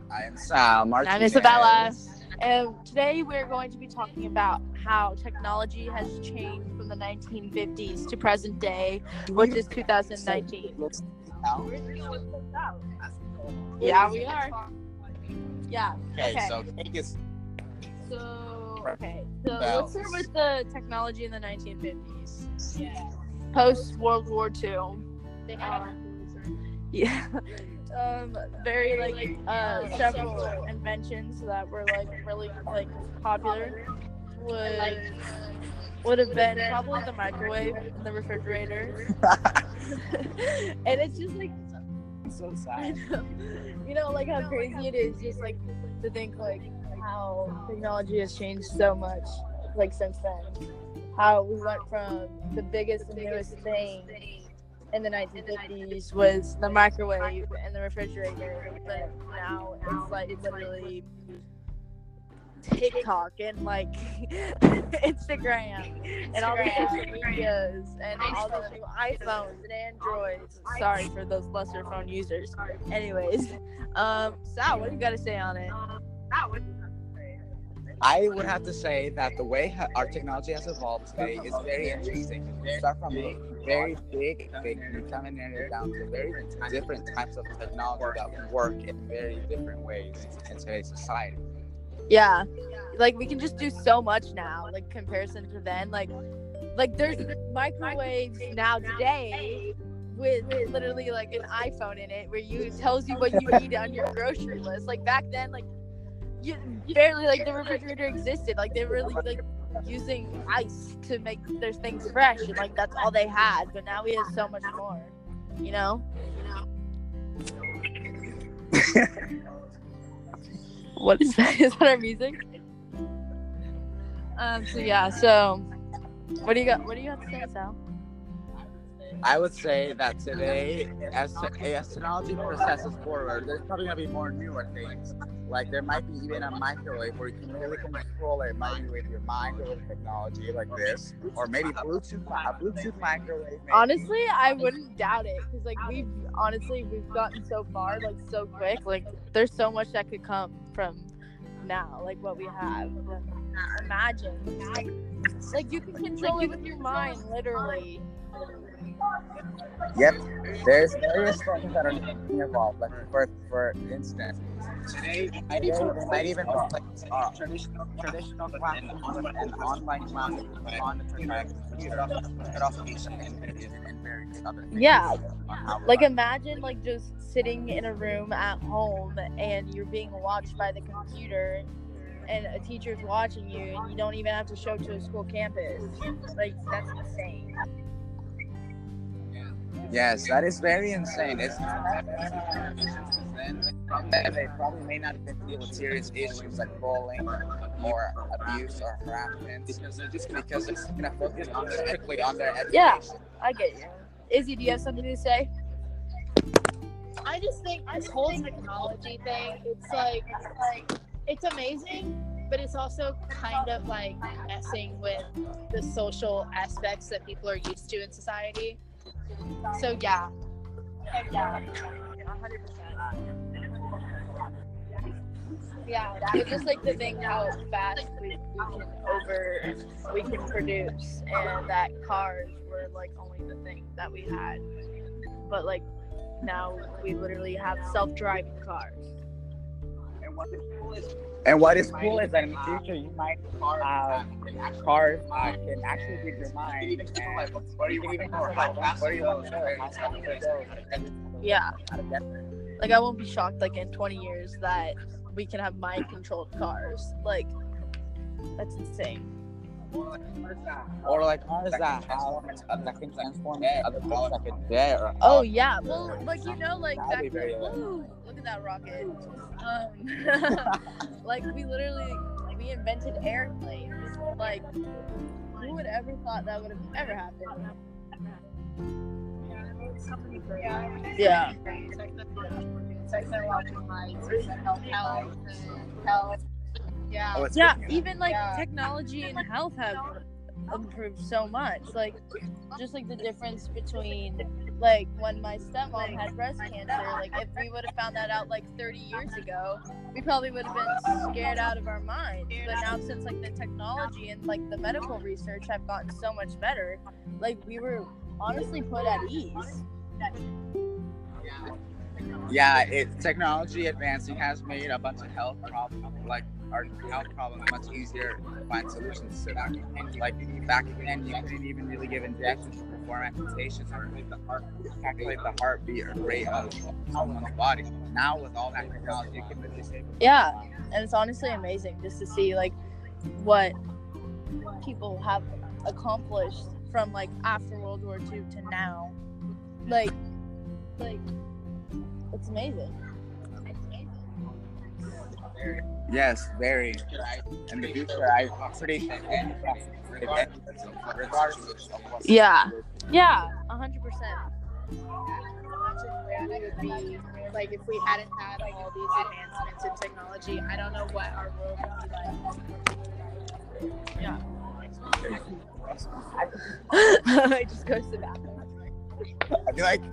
I am Sal And I'm Martinez. Isabella. And today we're going to be talking about how technology has changed from the 1950s to present day, which is 2019. Yeah, we are. Yeah. Okay, so take us. So let's start with the technology in the 1950s. Yeah. Post World War II. They had yeah. Very several inventions that were really popular would have been probably the microwave and the refrigerator. And it's just So sad. How crazy it is just to think how technology has changed so much since then. How we went from the biggest and newest thing in the 1950s was the microwave and the refrigerator, but now it's literally TikTok and Instagram and all the social medias and all these new iPhones and Androids. Sorry for those lesser phone users. Anyways, Sal, what do you got to say on it? I would have to say that the way our technology has evolved today is very interesting. We start from a very big thing, we kind of narrow it down to very different types of technology that can work in very different ways in today's society. Yeah, we can just do so much now, comparison to then. There's microwaves now today with literally an iPhone in it where it tells you what you need on your grocery list. Back then, you barely the refrigerator existed. They were really using ice to make their things fresh, and that's all they had. But now we have so much more, What is that? Is that our music? So what do you got? What do you have to say, Sal? I would say that today, as technology processes forward, there's probably going to be more newer things. There might be even a microwave where you can really control it, maybe with your mind or with technology like this, or maybe a Bluetooth microwave. Maybe. Honestly, I wouldn't doubt it because we've gotten so far so quick. There's so much that could come from now, what we have. Imagine, you can control it with your mind, literally. Yep, there's various things that are being evolved. For instance, today they might even replace traditional classes and online classes monitoring by computer could also be seen in various other things. Yeah, imagine just sitting in a room at home and you're being watched by the computer and a teacher's watching you and you don't even have to show to a school campus. That's insane. Yes, that is very insane. They probably may not even deal with serious issues like bullying or abuse or harassment because it's going to focus strictly on their education. Yeah, I get you. Izzy, do you have something to say? I just think this whole technology thing, it's amazing, but it's also kind of messing with the social aspects that people are used to in society. So yeah. 100%. Yeah, it's just to think how fast we can produce, and that cars were only the thing that we had, but now we literally have self-driving cars. And what is cool is that in the future you might have cars can actually read your mind, or you can even control where you want to go. Yeah. I won't be shocked in 20 years that we can have mind-controlled cars. That's insane. Or cars that can transform other things like a jet or oh yeah, well back then, look at that rocket. We invented airplanes. Who would ever thought that would have ever happened? Yeah. Health. Yeah. Yeah, even technology and health have improved so much. Just the difference between like when my stepmom had breast cancer, like if we would have found that out like 30 years ago, we probably would have been scared out of our minds. But now since like the technology and like the medical research have gotten so much better, like we were honestly put at ease. Yeah, technology advancing has made a bunch of health problems, like our health problems, much easier to find solutions to them. Like back then, you couldn't even really give injections to perform amputations or calculate the heartbeat or rate of someone's body. Now with all that technology, you can really save. Yeah, and it's honestly amazing just to see like what people have accomplished from like after World War II to now. Like it's amazing. Yes, very. In the future, I'm pretty regardless of what's Yeah, 100%. Imagine where we would be, like, if we hadn't had all these advancements in technology. I don't know what our world would be like. Yeah. I just goes to the bathroom. I'd be like,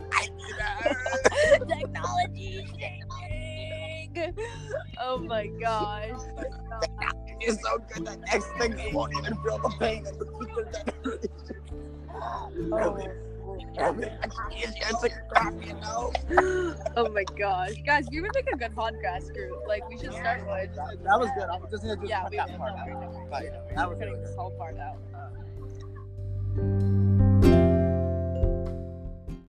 Technology changing. Oh my gosh. it's so good that next thing you won't even feel the pain in the future generation. It's like crap, you know? Oh my gosh. Guys, we would make a good podcast group. Like, we should start one. That was good. I was just gonna do Yeah, cut we that did. part out. But that was We're cutting really this good. whole part out.